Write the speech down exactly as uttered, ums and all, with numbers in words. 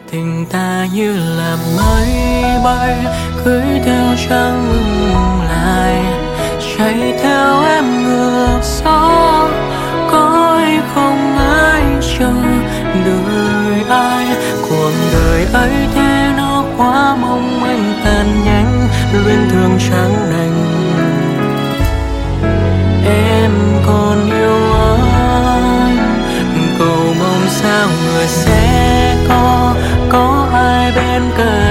Tình ta như là mây bay cưới theo trăng ngừng lại, chạy theo em ngược gió. Có hay không ai chờ đợi ai, cuộc đời ấy thế nó quá mong manh tàn nhẫn, luyến thương trắng đành. Em còn yêu anh, cầu mong sao người sẽ có có ai bên cạnh.